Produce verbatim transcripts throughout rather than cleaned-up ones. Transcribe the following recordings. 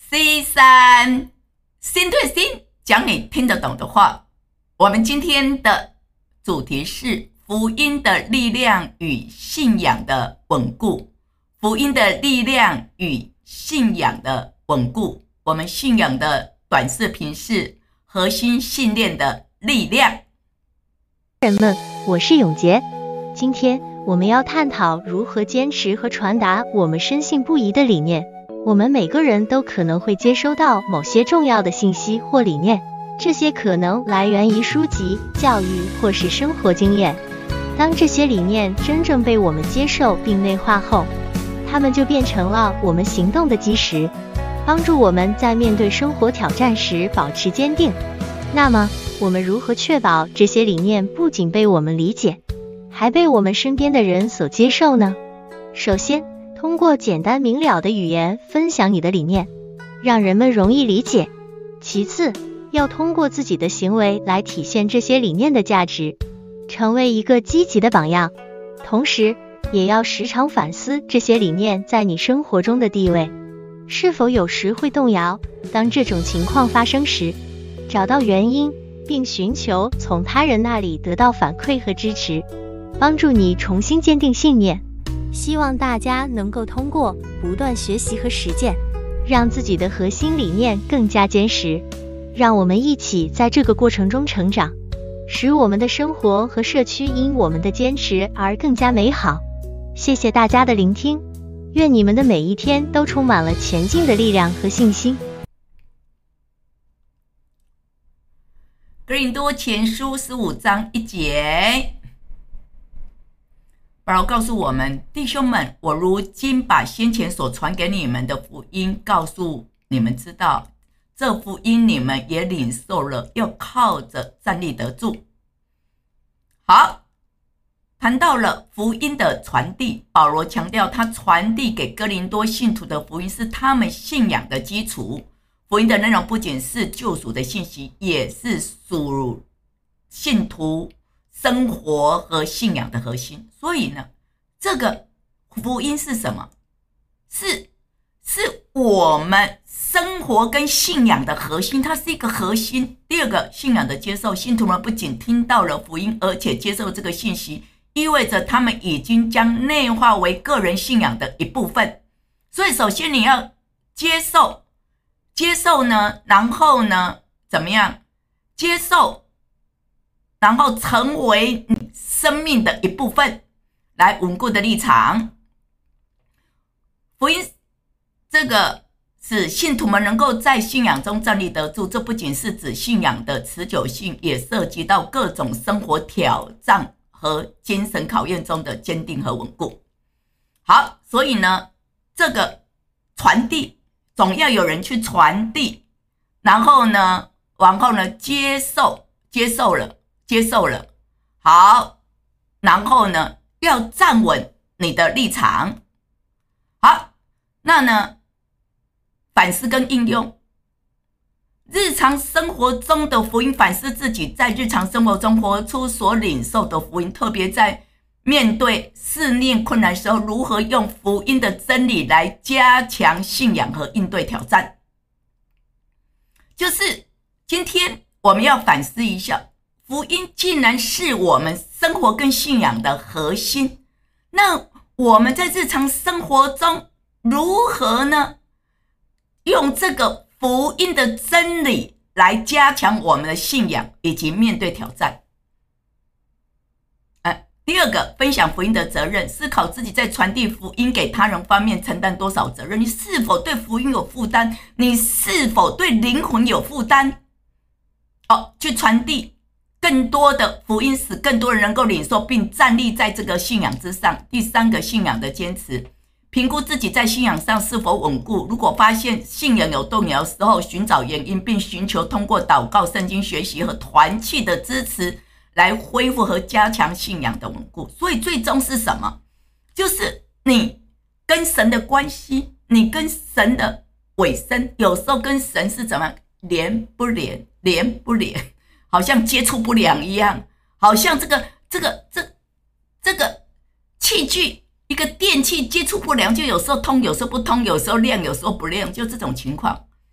C 三心对心，讲你听得懂的话。我们今天的主题是福音的力量与信仰的稳固。福音的力量与信仰的稳固。我们信仰的短视频是核心信念的力量。 人们，我是永杰。今天我们要探讨如何坚持和传达我们深信不疑的理念。我们每个人都可能会接收到某些重要的信息或理念，这些可能来源于书籍、教育或是生活经验。当这些理念真正被我们接受并内化后，它们就变成了我们行动的基石，帮助我们在面对生活挑战时保持坚定。那么，我们如何确保这些理念不仅被我们理解，还被我们身边的人所接受呢？首先，通过简单明了的语言分享你的理念，让人们容易理解。其次，要通过自己的行为来体现这些理念的价值，成为一个积极的榜样。同时，也要时常反思这些理念在你生活中的地位，是否有时会动摇。当这种情况发生时，找到原因，并寻求从他人那里得到反馈和支持，帮助你重新坚定信念。希望大家能够通过不断学习和实践，让自己的核心理念更加坚实。让我们一起在这个过程中成长，使我们的生活和社区因我们的坚持而更加美好。谢谢大家的聆听，愿你们的每一天都充满了前进的力量和信心。 哥林多前书十五章一节，保罗告诉我们，弟兄们，我如今把先前所传给你们的福音告诉你们知道，这福音你们也领受了，要靠着站立得住。好，谈到了福音的传递，保罗强调他传递给哥林多信徒的福音是他们信仰的基础。福音的内容不仅是救赎的信息，也是属信徒生活和信仰的核心。所以呢，这个福音是什么？是是我们生活跟信仰的核心，它是一个核心。第二个，信仰的接受，信徒们不仅听到了福音，而且接受这个信息，意味着他们已经将内化为个人信仰的一部分。所以首先你要接受，接受呢，然后呢，怎么样？接受，然后成为你生命的一部分，来稳固的立场。福音这个使信徒们能够在信仰中站立得住，这不仅是指信仰的持久性，也涉及到各种生活挑战和精神考验中的坚定和稳固。好，所以呢，这个传递总要有人去传递，然后呢，然后呢，接受，接受了，接受了。好，然后呢，要站稳你的立场。好，那呢，反思跟应用。日常生活中的福音，反思自己在日常生活中活出所领受的福音，特别在面对试炼困难的时候，如何用福音的真理来加强信仰和应对挑战。就是今天我们要反思一下，福音竟然是我们生活跟信仰的核心，那我们在日常生活中如何呢？用这个福音的真理来加强我们的信仰以及面对挑战。第二个，分享福音的责任，思考自己在传递福音给他人方面承担多少责任。你是否对福音有负担？你是否对灵魂有负担？哦，去传递更多的福音，使更多人能够领受并站立在这个信仰之上。第三个，信仰的坚持，评估自己在信仰上是否稳固。如果发现信仰有动摇的时候，寻找原因，并寻求通过祷告、圣经学习和团契的支持来恢复和加强信仰的稳固。所以最终是什么？就是你跟神的关系，你跟神的尾声，有时候跟神是怎么连不连，连不连，好像接触不良一样，好像这个这个这这个器具，一个电器接触不良，就有时候通，有时候不通，有时候亮，有时候不亮，就这种情况。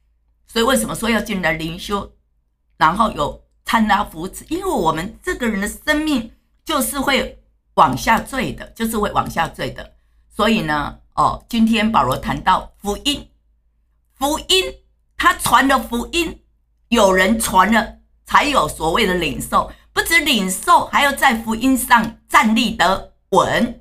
所以为什么说要进来灵修，然后有参拉扶持？因为我们这个人的生命就是会往下坠的，就是会往下坠的。所以呢，哦，今天保罗谈到福音，福音他传了福音，有人传了，才有所谓的领受，不止领受，还要在福音上站立得稳。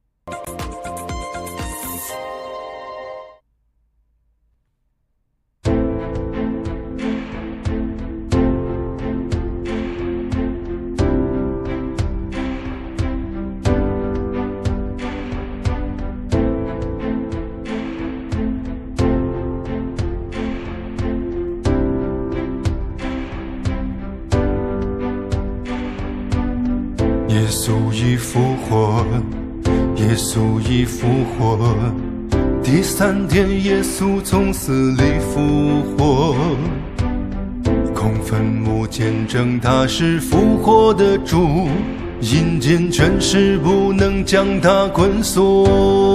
耶稣已复活，耶稣已复活，第三天耶稣从死里复活，空坟墓见证他是复活的主，阴间权势不能将他捆锁。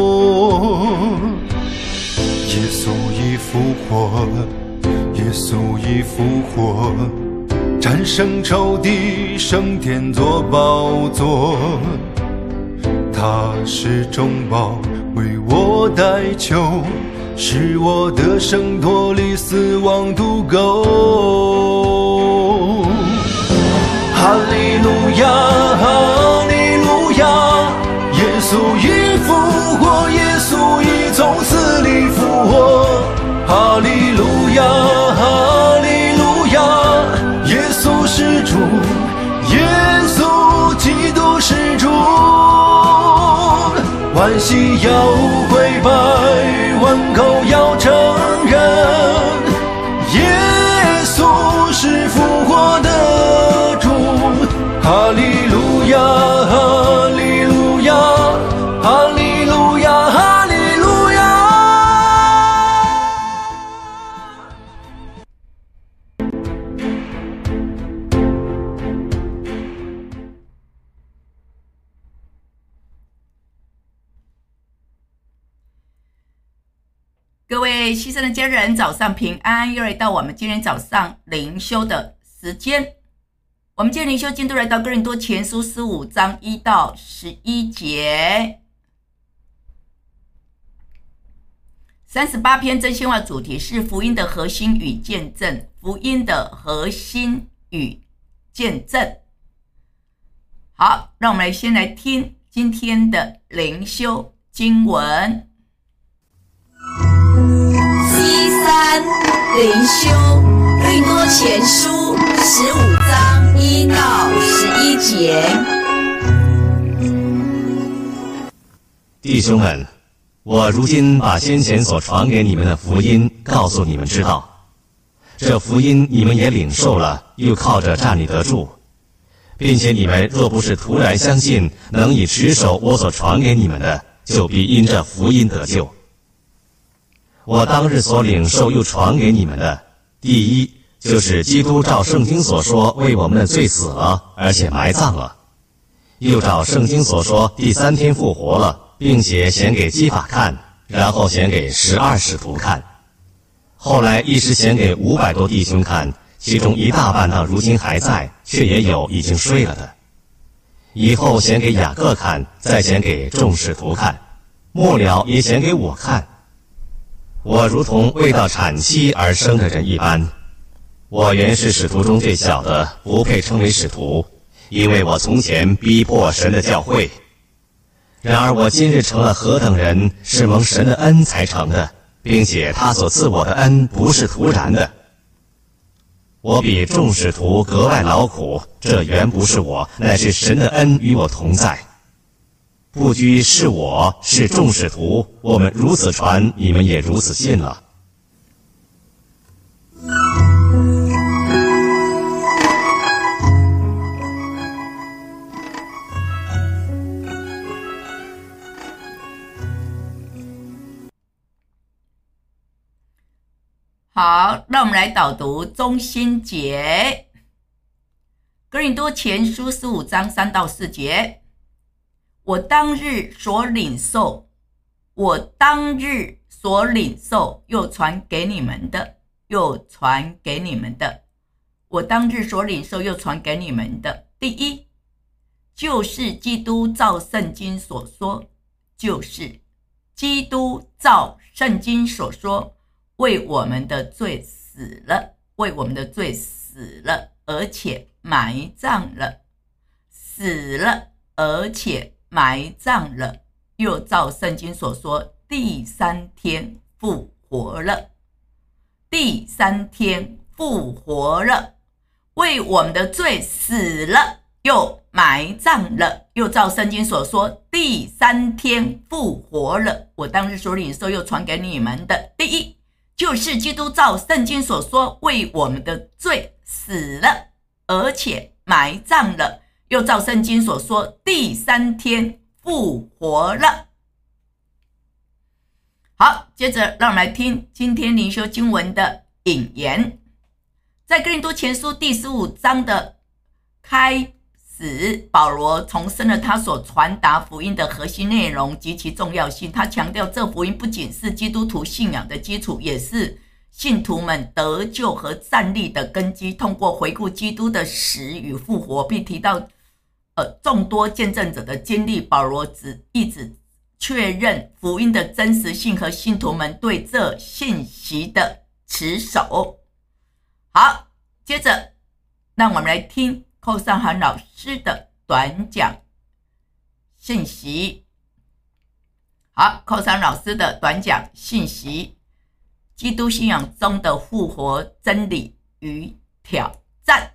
耶稣已复活，耶稣已复活，战胜仇敌，升天作宝座。他是中保，为我代求，使我得生脱离死亡毒钩。哈利路亚，哈利路亚，耶稣已复活，耶稣已从死里复活。哈利路亚，哈利路亚，耶稣是主，耶稣基督是主，万膝要跪拜，万口要承认，耶稣是复活的主。哈利路亚，哈利路亚，哈利路亚，哈利路亚。 各位牺牲的家人，早上平安，又来到我们今天早上灵修的时间。我们今天灵修进度来到哥林多前书十五章一到十一节，三十八篇真心话主题是福音的核心与见证，福音的核心与见证。好，让我们先来听今天的灵修经文。 西三灵修哥林多前书十五章一到十一节。 弟兄们，我如今把先前所传给你们的福音告诉你们知道，这福音你们也领受了，又靠着站立得住，并且你们若不是突然相信，能以持守我所传给你们的，就必因这福音得救。我当日所领受又传给你们的，第一就是基督照圣经所说为我们的罪死了，而且埋葬了，又照圣经所说第三天复活了，并且显给基法看，然后显给十二使徒看，后来一时显给五百多弟兄看，其中一大半到如今还在，却也有已经睡了的。以后显给雅各看，再显给众使徒看，末了也显给我看。我如同未到产期而生的人一般，我原是使徒中最小的，不配称为使徒，因为我从前逼迫神的教会。然而我今日成了何等人，是蒙神的恩才成的，并且他所赐我的恩不是徒然的。我比众使徒格外劳苦，这原不是我，乃是神的恩与我同在。不拘是我是众使徒，我们如此传，你们也如此信了。 好，让我们来导读中心节，哥林多前书十五章三到四节。我当日所领受，我当日所领受又传给你们的， 又传给你们的，我当日所领受又传给你们的，第一，就是基督照圣经所说，就是基督照圣经所说，为我们的罪死了，为我们的罪死了，而且埋葬了，死了，而且埋葬了，又照圣经所说，第三天复活了，第三天复活了，为我们的罪死了，又埋葬了，又照圣经所说，第三天复活了。我当日所领受又传给你们的，第一，就是基督照圣经所说，为我们的罪死了，而且埋葬了，又照圣经所说，第三天复活了。好，接着让我们来听今天灵修经文的引言。在哥林多前书第十五章的开始，保罗重申了他所传达福音的核心内容及其重要性。他强调这福音不仅是基督徒信仰的基础，也是信徒们得救和站立的根基。通过回顾基督的死与复活，并提到呃众多见证者的经历，保罗只一直确认福音的真实性和信徒们对这信息的持守。好，接着让我们来听寇尚涵老师的短讲信息。好，寇尚老师的短讲信息，基督信仰中的复活真理与挑战。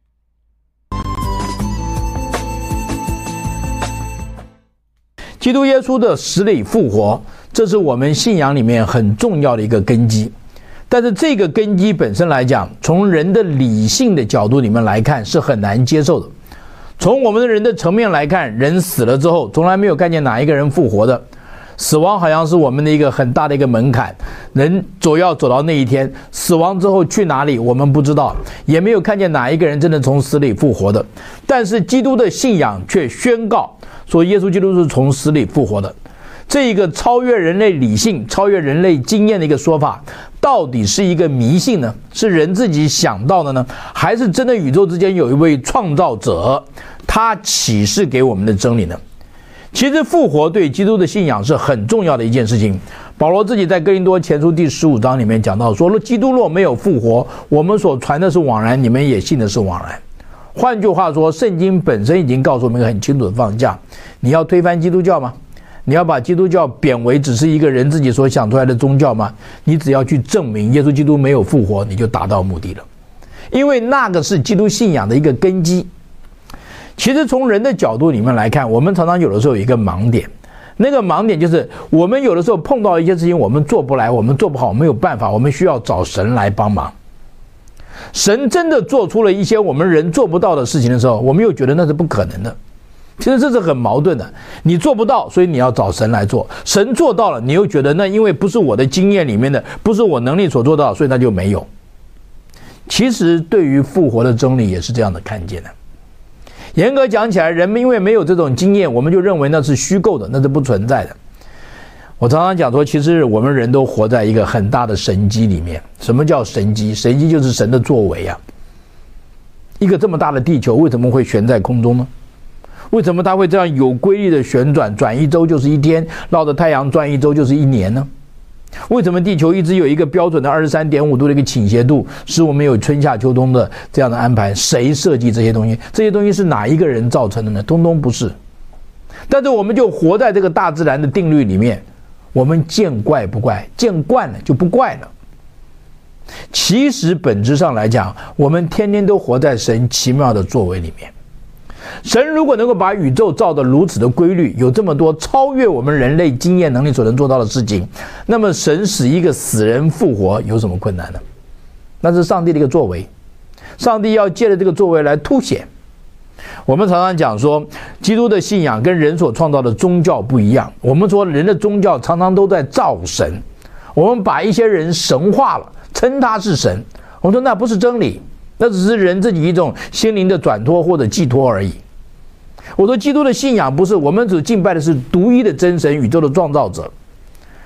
基督耶稣的死里复活，这是我们信仰里面很重要的一个根基。但是这个根基本身来讲，从人的理性的角度里面来看是很难接受的。从我们的人的层面来看，人死了之后从来没有看见哪一个人复活的，死亡好像是我们的一个很大的一个门槛，人总要走到那一天，死亡之后去哪里我们不知道，也没有看见哪一个人真的从死里复活的。但是基督的信仰却宣告说耶稣基督是从死里复活的。这一个超越人类理性、超越人类经验的一个说法，到底是一个迷信呢？是人自己想到的呢？还是真的宇宙之间有一位创造者，他启示给我们的真理呢？其实复活对基督的信仰是很重要的一件事情。保罗自己在哥林多前书第十五章里面讲到说，基督若没有复活，我们所传的是枉然，你们也信的是枉然。换句话说，圣经本身已经告诉我们一个很清楚的方向，你要推翻基督教吗？你要把基督教贬为只是一个人自己所想出来的宗教吗？你只要去证明耶稣基督没有复活，你就达到目的了。因为那个是基督信仰的一个根基。其实从人的角度里面来看，我们常常有的时候有一个盲点，那个盲点就是我们有的时候碰到一些事情我们做不来，我们做不好，没有办法，我们需要找神来帮忙。神真的做出了一些我们人做不到的事情的时候，我们又觉得那是不可能的。其实这是很矛盾的，你做不到，所以你要找神来做，神做到了，你又觉得那因为不是我的经验里面的，不是我能力所做到，所以那就没有。其实对于复活的真理也是这样的看见的。严格讲起来，人们因为没有这种经验，我们就认为那是虚构的，那是不存在的。我常常讲说，其实我们人都活在一个很大的神机里面。什么叫神机？神机就是神的作为啊。一个这么大的地球为什么会悬在空中呢？为什么它会这样有规律的旋转，转一周就是一天，绕着太阳转一周就是一年呢？为什么地球一直有一个标准的 二十三点五 度的一个倾斜度，使我们有春夏秋冬的这样的安排？谁设计这些东西？这些东西是哪一个人造成的呢？通通不是。但是我们就活在这个大自然的定律里面，我们见怪不怪，见惯了就不怪了。其实本质上来讲，我们天天都活在神奇妙的作为里面。神如果能够把宇宙造得如此的规律，有这么多超越我们人类经验能力所能做到的事情，那么神使一个死人复活有什么困难呢？那是上帝的一个作为，上帝要借着这个作为来凸显。我们常常讲说，基督的信仰跟人所创造的宗教不一样。我们说人的宗教常常都在造神，我们把一些人神化了，称他是神，我们说那不是真理，那只是人自己一种心灵的转托或者寄托而已。我说基督的信仰不是，我们只敬拜的是独一的真神，宇宙的创造者。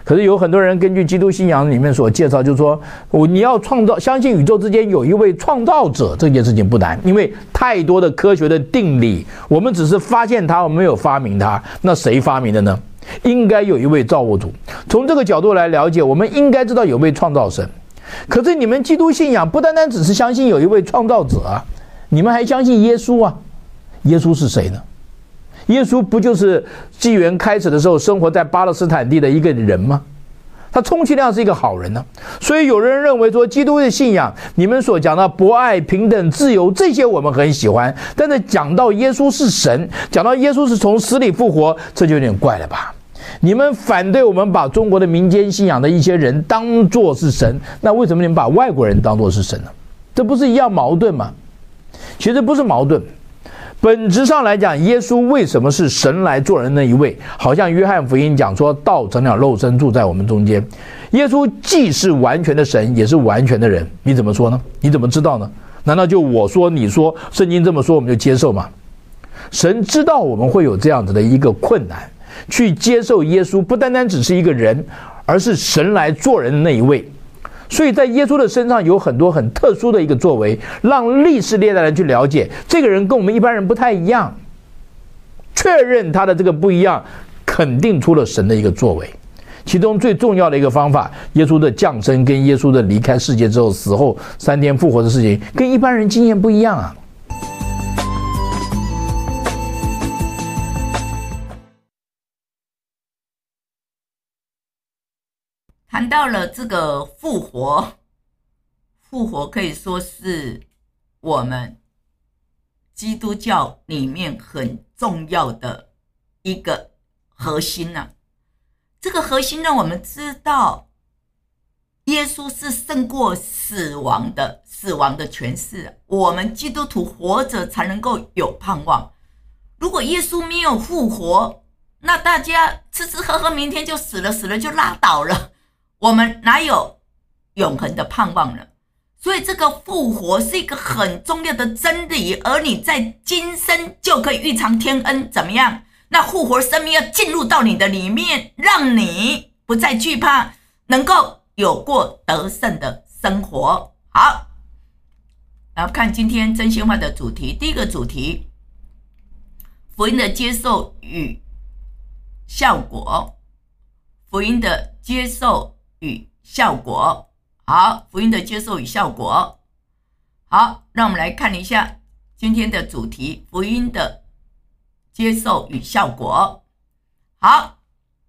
可是有很多人根据基督信仰里面所介绍，就是说，你要创造，相信宇宙之间有一位创造者，这件事情不难，因为太多的科学的定理，我们只是发现它，我们没有发明它。那谁发明的呢？应该有一位造物主。从这个角度来了解，我们应该知道有位创造神。可是你们基督信仰不单单只是相信有一位创造者啊，你们还相信耶稣啊。耶稣是谁呢？耶稣不就是纪元开始的时候生活在巴勒斯坦地的一个人吗？他充其量是一个好人呢、啊。所以有人认为说，基督的信仰，你们所讲的博爱、平等、自由，这些我们很喜欢，但是讲到耶稣是神，讲到耶稣是从死里复活，这就有点怪了吧？你们反对我们把中国的民间信仰的一些人当作是神，那为什么你们把外国人当作是神呢？这不是一样矛盾吗？其实不是矛盾。本质上来讲，耶稣为什么是神来做人的一位？好像约翰福音讲说，道成了肉身住在我们中间。耶稣既是完全的神，也是完全的人。你怎么说呢？你怎么知道呢？难道就我说你说，圣经这么说我们就接受吗？神知道我们会有这样子的一个困难，去接受耶稣不单单只是一个人，而是神来做人的那一位。所以在耶稣的身上有很多很特殊的一个作为，让历世历代人去了解这个人跟我们一般人不太一样，确认他的这个不一样，肯定出了神的一个作为。其中最重要的一个方法，耶稣的降生跟耶稣的离开世界之后死后三天复活的事情，跟一般人经验不一样啊。 谈到了这个复活，复活可以说是我们基督教里面很重要的一个核心啊。这个核心让我们知道，耶稣是胜过死亡的，死亡的权势。我们基督徒活着才能够有盼望。如果耶稣没有复活，那大家吃吃喝喝，明天就死了，死了就拉倒了。我们哪有永恒的盼望呢？所以这个复活是一个很重要的真理，而你在今生就可以预尝天恩。怎么样？那复活生命要进入到你的里面，让你不再惧怕，能够有过得胜的生活。好，然后看今天真心话的主题。第一个主题，福音的接受与效果。福音的接受与效果。好，福音的接受与效果。好，让我们来看一下今天的主题，福音的接受与效果。好，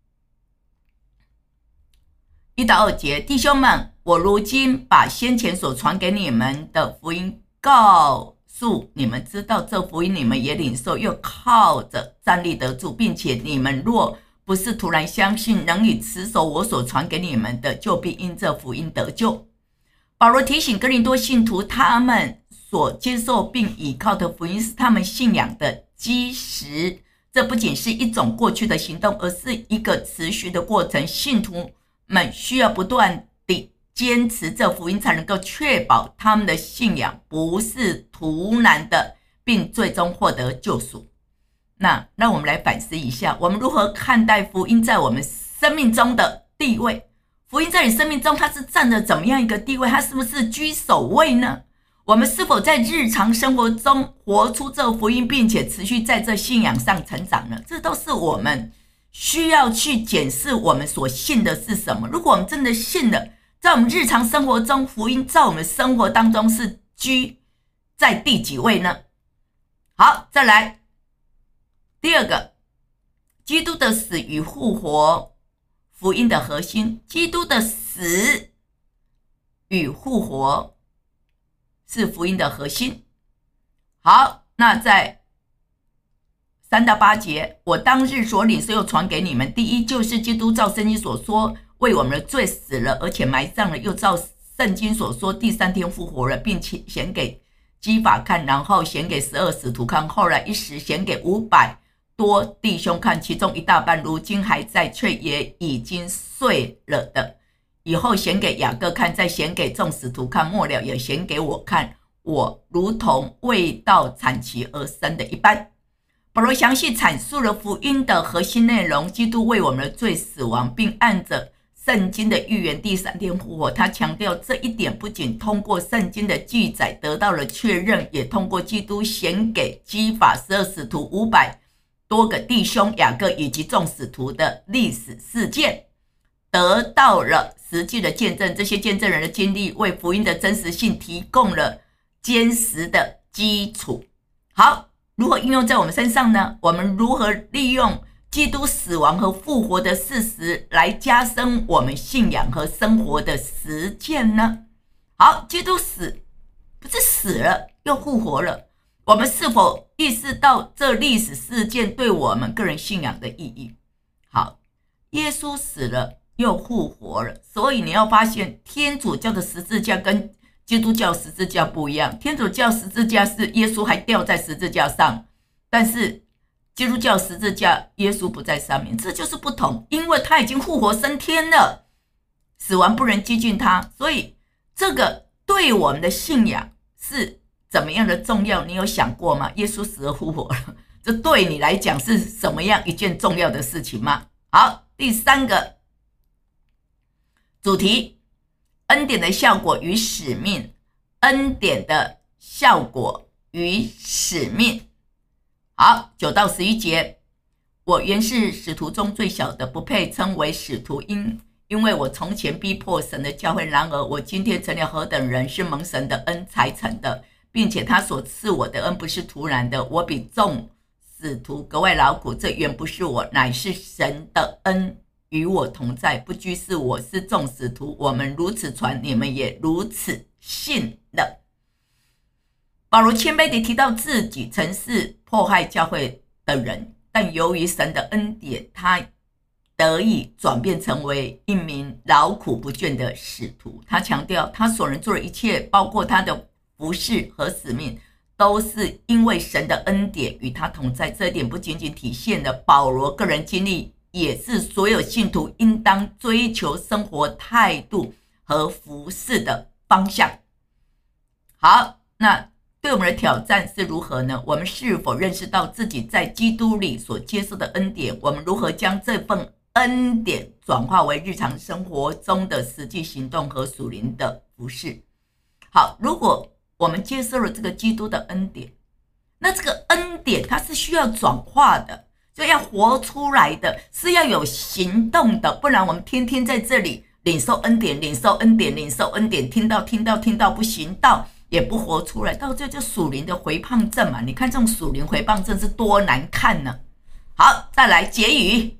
一到二节，弟兄们，我如今把先前所传给你们的福音告诉你们知道，这福音你们也领受，又靠着站立得住，并且你们若不是突然相信，能以持守我所传给你们的，就必因这福音得救。保罗提醒哥林多信徒，他们所接受并倚靠的福音是他们信仰的基石。这不仅是一种过去的行动，而是一个持续的过程。信徒们需要不断地坚持这福音，才能够确保他们的信仰不是徒然的，并最终获得救赎。那让我们来反思一下，我们如何看待福音在我们生命中的地位？福音在你生命中，它是占着怎么样一个地位？它是不是居首位呢？我们是否在日常生活中活出这福音，并且持续在这信仰上成长呢？这都是我们需要去检视我们所信的是什么。如果我们真的信了，在我们日常生活中，福音在我们生活当中是居在第几位呢？好，再来第二个，基督的死与复活，福音的核心。基督的死与复活是福音的核心。好，那在三到八节，我当日所领受又传给你们，第一就是基督照圣经所说为我们的罪死了，而且埋葬了，又照圣经所说第三天复活了，并且显给基法看，然后显给十二使徒看，后来一时显给五百多弟兄看，其中一大半如今还在，却也已经睡了的，以后显给雅各看，再显给众使徒看，末了也显给我看，我如同未到产期而生的一般。保罗详细阐述了福音的核心内容，基督为我们的罪死亡，并按着圣经的预言第三天复活。他强调这一点不仅通过圣经的记载得到了确认，也通过基督显给基法十二使徒五百多个弟兄雅各以及众使徒的历史事件得到了实际的见证。这些见证人的经历为福音的真实性提供了坚实的基础。好，如何应用在我们身上呢？我们如何利用基督死亡和复活的事实来加深我们信仰和生活的实践呢？好，基督死不是死了又复活了，我们是否意识到这历史事件对我们个人信仰的意义？好，耶稣死了又复活了，所以你要发现天主教的十字架跟基督教十字架不一样。天主教十字架是耶稣还吊在十字架上，但是基督教十字架耶稣不在上面，这就是不同，因为他已经复活升天了，死亡不能激进他，所以这个对我们的信仰是怎么样的重要，你有想过吗？耶稣死而复活了，这对你来讲是什么样一件重要的事情吗？好，第三个主题，恩典的效果与使命。恩典的效果与使命。好，九到十一节，我原是使徒中最小的，不配称为使徒，因因为我从前逼迫神的教会，然而我今天成了何等人，是蒙神的恩才成的，并且他所赐我的恩不是突然的，我比众使徒格外劳苦，这原不是我，乃是神的恩与我同在，不拘是我，是众使徒，我们如此传，你们也如此信了。保罗谦卑地提到自己曾是迫害教会的人，但由于神的恩典，他得以转变成为一名劳苦不倦的使徒。他强调他所能做的一切，包括他的服事和使命，都是因为神的恩典与他同在。这一点不仅仅体现了保罗个人经历，也是所有信徒应当追求生活态度和服事的方向。好，那对我们的挑战是如何呢？我们是否认识到自己在基督里所接受的恩典？我们如何将这份恩典转化为日常生活中的实际行动和属灵的服事？好，如果我们接受了这个基督的恩典，那这个恩典它是需要转化的，就要活出来的，是要有行动的，不然我们天天在这里领受恩典，领受恩典，领受恩典，听到听到听到不行道，也不活出来，到最后就属灵的回胖症嘛。你看这种属灵回胖症是多难看呢。好，再来结语。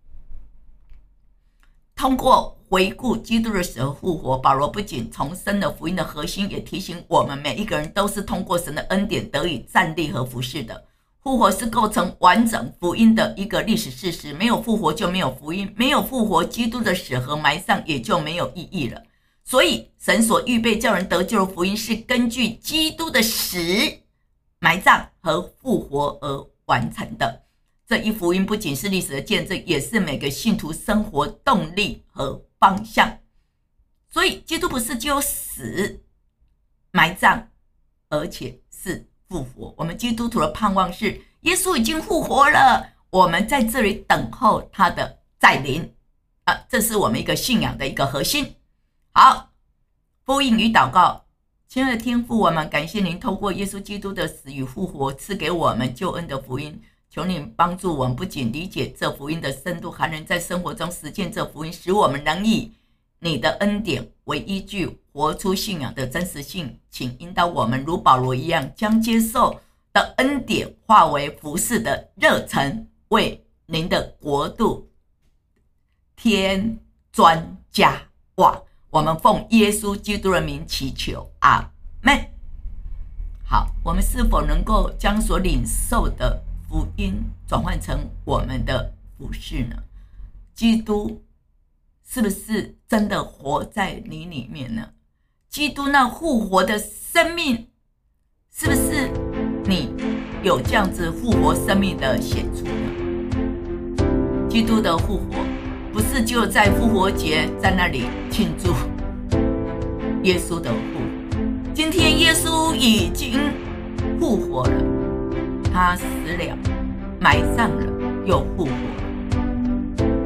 通过回顾基督的死和复活，保罗不仅重申了福音的核心，也提醒我们每一个人都是通过神的恩典得以站立和服事的。复活是构成完整福音的一个历史事实，没有复活就没有福音，没有复活，基督的死和埋葬也就没有意义了。所以神所预备叫人得救的福音是根据基督的死、埋葬和复活而完成的。这一福音不仅是历史的见证，也是每个信徒生活动力和方向。所以基督不是只有死、埋葬，而且是复活。我们基督徒的盼望是耶稣已经复活了，我们在这里等候他的再临啊，这是我们一个信仰的一个核心。好，呼应与祷告。亲爱的天父，我们感谢您透过耶稣基督的死与复活赐给我们救恩的福音，求您帮助我们不仅理解这福音的深度，还能在生活中实践这福音，使我们能以你的恩典为依据，活出信仰的真实性。请引导我们如保罗一样，将接受的恩典化为服事的热忱，为您的国度添砖加瓦。我们奉耶稣基督的名祈求，阿们。好，我们是否能够将所领受的福音转换成我们的服事呢？基督是不是真的活在你里面呢？基督那复活的生命，是不是你有这样子复活生命的显出呢？基督的复活不是就在复活节在那里庆祝耶稣的复活，今天耶稣已经复活了，他死了，埋葬了，又复活了。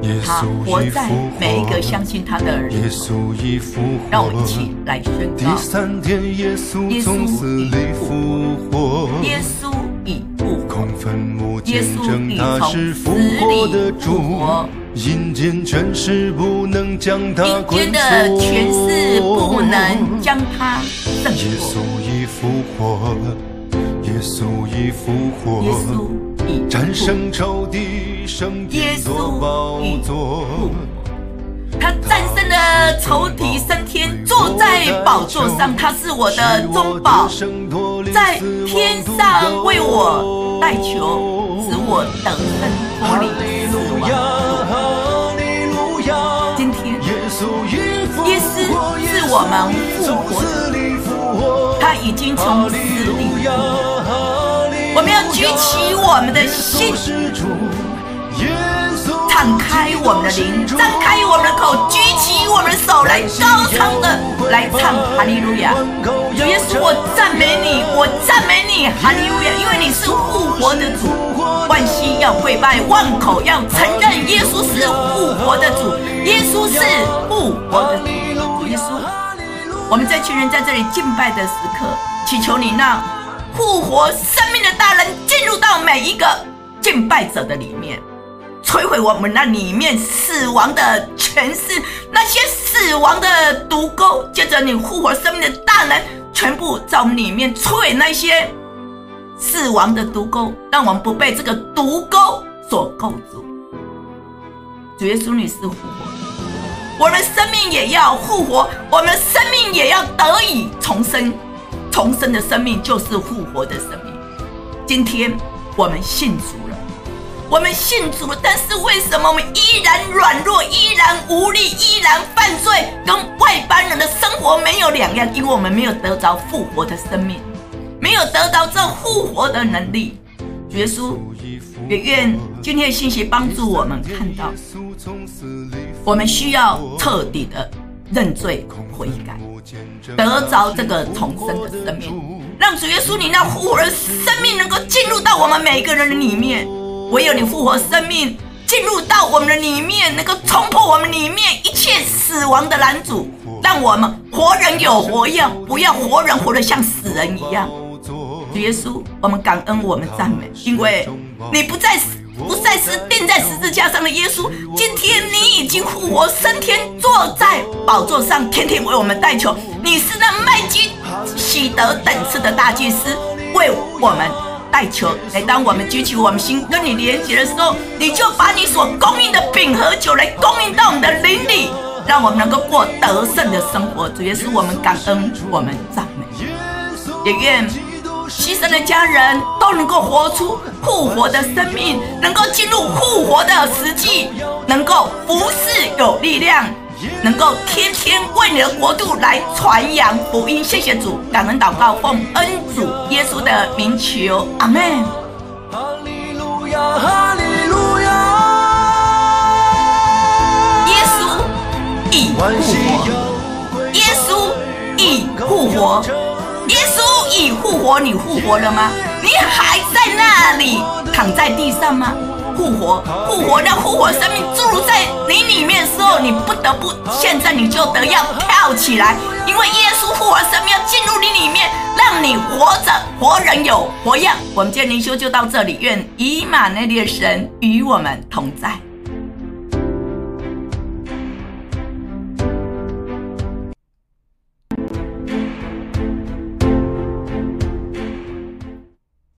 他活在每一个相信他的人。让我们一起来宣告： 第三天，耶稣从死里复活。 耶稣已复活。 空坟墓见证他是复活的主。阴间权势不能将他捆锁。阴间的权势不能将他胜过。耶稣已复活。耶稣已复活。 耶稣。 战胜仇敌，圣天做宝座。 他战胜了仇敌，升天，坐在宝座上。他是我的中保，在天上为我代求，使我得胜脱离死亡。今天，耶稣是我们复活的，他已经从死里复活。我们要举起我们的心，敞开我们的灵，张开我们的口，举起我们的手来高唱的来唱哈利路亚。主耶稣，我赞美你，我赞美你，哈利路亚，因为你是复活的主，万心要跪拜，万口要承认耶稣是复活的主，耶稣是复活的主。主耶稣，我们这群人在这里敬拜的时刻，祈求你让复活生命的大能进入到每一个敬拜者的里面，摧毁我们那里面死亡的权势，那些死亡的毒钩，借着你复活生命的大能，全部在我们里面摧毁那些死亡的毒钩，让我们不被这个毒钩所勾住。主耶稣，你是复活，我们生命也要复活，我们生命也要得以重生。重生的生命就是复活的生命。今天我们信主了，我们信主了，但是为什么我们依然软弱，依然无力，依然犯罪，跟外邦人的生活没有两样？因为我们没有得着复活的生命，没有得到这复活的能力。主耶稣，也愿今天的信息帮助我们看到，我们需要彻底的认罪悔改，得着这个重生的生命，让主耶稣你那复活的生命能够进入到我们每一个人的里面。唯有你复活生命进入到我们的里面，能够冲破我们里面一切死亡的拦阻，让我们活人有活样，不要活人活得像死人一样。主耶稣，我们感恩，我们赞美，因为你不再不再是钉在十字架上的耶稣，今天你已经复活升天，坐在宝座上，天天为我们代求。你是那麦基洗德等次的大祭司，为我们代求。每当我们举起我们心跟你连结的时候，你就把你所供应的饼和酒来供应到我们的灵里，让我们能够过得胜的生活。主耶稣，我们感恩，我们赞美，也愿牺牲的家人都能够活出复活的生命，能够进入复活的实际，能够服侍有力量，能够天天为你的国度来传扬福音。谢谢主，感恩祷告，奉恩主耶稣的名求，阿们。哈利路亚，哈利路亚。耶稣已复活，耶稣已复活。耶稣已复活，你复活了吗？你还在那里躺在地上吗？复活，复活，让复活生命注入在你里面的时候，你不得不现在你就得要跳起来，因为耶稣复活生命要进入你里面，让你活着，活人有活样。我们今天灵修就到这里，愿以马内利的神与我们同在。